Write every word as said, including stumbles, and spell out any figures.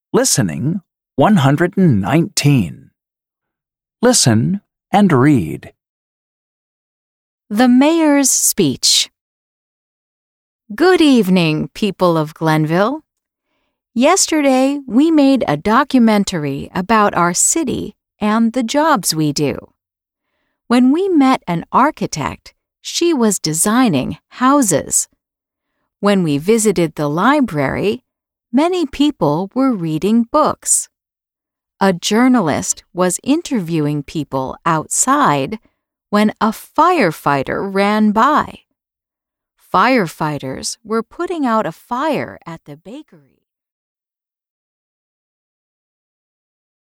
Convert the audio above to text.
Listening one hundred nineteen. Listen and read. The Mayor's Speech. Good evening, people of Glenville. Yesterday, we made a documentary about our city and the jobs we do. When we met an architect, she was designing houses. When we visited the library, many people were reading books. A journalist was interviewing people outside when a firefighter ran by. Firefighters were putting out a fire at the bakery.